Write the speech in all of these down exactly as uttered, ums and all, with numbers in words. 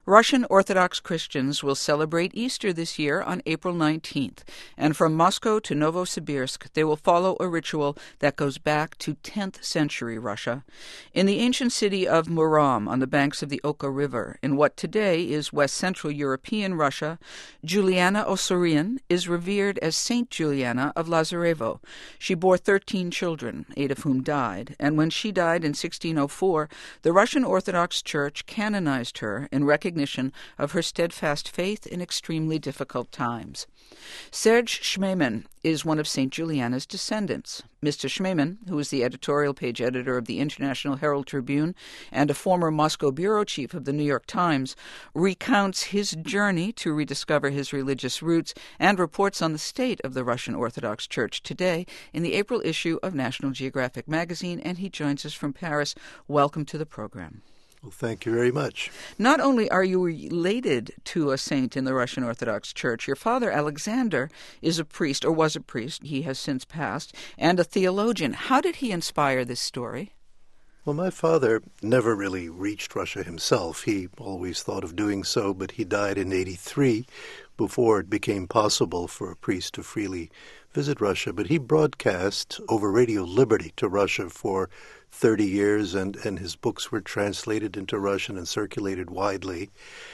Russian Orthodox Christians will celebrate Easter this year on April nineteenth, and from Moscow to Novosibirsk they will follow a ritual that goes back to tenth century Russia. In the ancient city of Murom on the banks of the Oka River, in what today is west-central European Russia, Juliana Osurian is revered as Saint Juliana of Lazarevo. She bore thirteen children, eight of whom died, and when she died in sixteen oh four, the Russian Orthodox Church canonized her in recognition of her steadfast faith in extremely difficult times. Serge Shmeiman is one of Saint Juliana's descendants. Mister Shmeiman, who is the editorial page editor of the International Herald Tribune and a former Moscow bureau chief of the New York Times, recounts his journey to rediscover his religious roots and reports on the state of the Russian Orthodox Church today in the April issue of National Geographic magazine, and he joins us from Paris. Welcome to the program. Well, thank you very much. Not only are you related to a saint in the Russian Orthodox Church, your father, Alexander, is a priest, or was a priest, he has since passed, and a theologian. How did he inspire this story? Well, my father never really reached Russia himself. He always thought of doing so, but he died in eighty-three before it became possible for a priest to freely visit Russia. But he broadcast over Radio Liberty to Russia for thirty years, and, and his books were translated into Russian and circulated widely.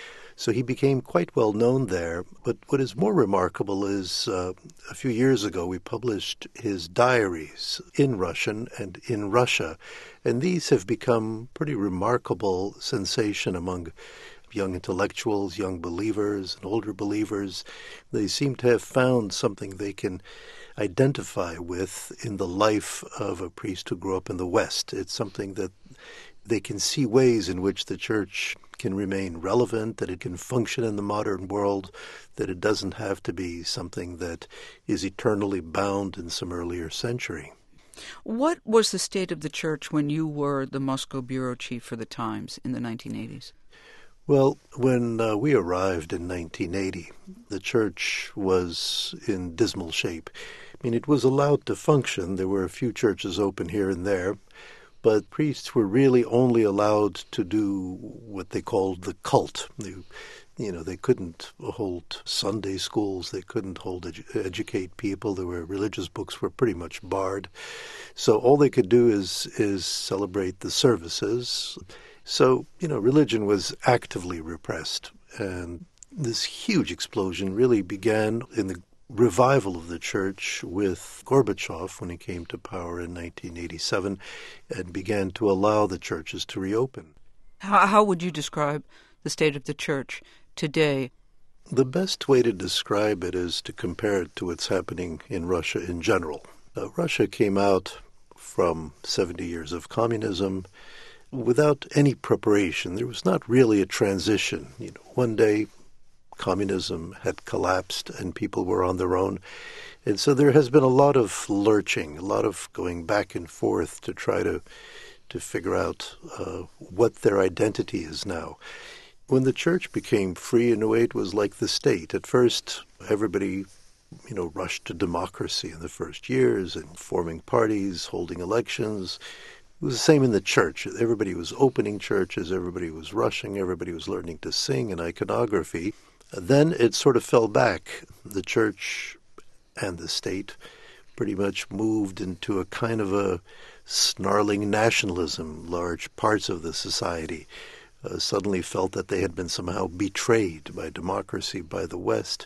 So he became quite well known there. But what is more remarkable is uh, a few years ago we published his diaries in Russian and in Russia. And these have become pretty remarkable sensation among young intellectuals, young believers, and older believers. They seem to have found something they can identify with in the life of a priest who grew up in the West. It's something that they can see ways in which the church can remain relevant, that it can function in the modern world, that it doesn't have to be something that is eternally bound in some earlier century. What was the state of the church when you were the Moscow bureau chief for the Times in the nineteen eighties? Well, when uh, we arrived in nineteen eighty, the church was in dismal shape. I mean, it was allowed to function. There were a few churches open here and there, but priests were really only allowed to do what they called the cult. They, you know, they couldn't hold Sunday schools. They couldn't hold edu- educate people. There were religious books were pretty much barred. So all they could do is is celebrate the services. So, you know, religion was actively repressed. And this huge explosion really began in the revival of the church with Gorbachev when he came to power in nineteen eighty-seven and began to allow the churches to reopen. How, how would you describe the state of the church today? The best way to describe it is to compare it to what's happening in Russia in general. Uh, Russia came out from seventy years of communism without any preparation. There was not really a transition. You know, one day communism had collapsed and people were on their own. And so there has been a lot of lurching, a lot of going back and forth to try to to figure out uh, what their identity is now. When the church became free, in a way, it was like the state. At first, everybody, you know, rushed to democracy in the first years and forming parties, holding elections. It was the same in the church. Everybody was opening churches, everybody was rushing, everybody was learning to sing and iconography. Then it sort of fell back. The church and the state pretty much moved into a kind of a snarling nationalism. Large parts of the society uh, suddenly felt that they had been somehow betrayed by democracy, by the West.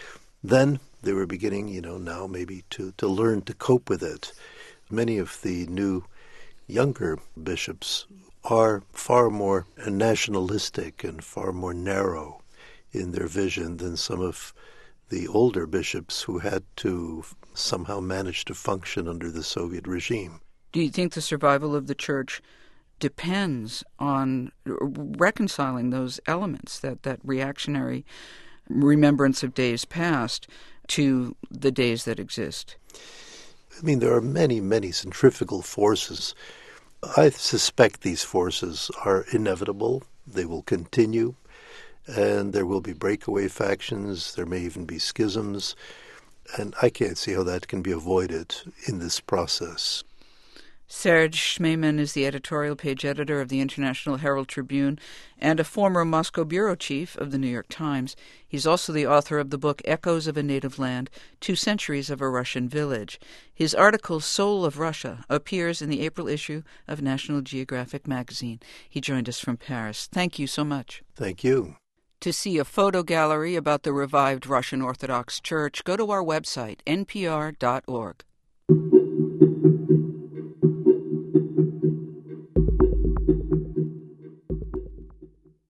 Then they were beginning, you know, now maybe to, to learn to cope with it. Many of the new younger bishops are far more nationalistic and far more narrow in their vision than some of the older bishops who had to somehow manage to function under the Soviet regime. Do you think the survival of the church depends on reconciling those elements, that, that reactionary remembrance of days past, to the days that exist? I mean, there are many, many centrifugal forces. I suspect these forces are inevitable. They will continue. And there will be breakaway factions, there may even be schisms, and I can't see how that can be avoided in this process. Serge Schmemann is the editorial page editor of the International Herald Tribune and a former Moscow bureau chief of the New York Times. He's also the author of the book Echoes of a Native Land, Two Centuries of a Russian Village. His article Soul of Russia appears in the April issue of National Geographic magazine. He joined us from Paris. Thank you so much. Thank you. To see a photo gallery about the revived Russian Orthodox Church, go to our website, n p r dot org.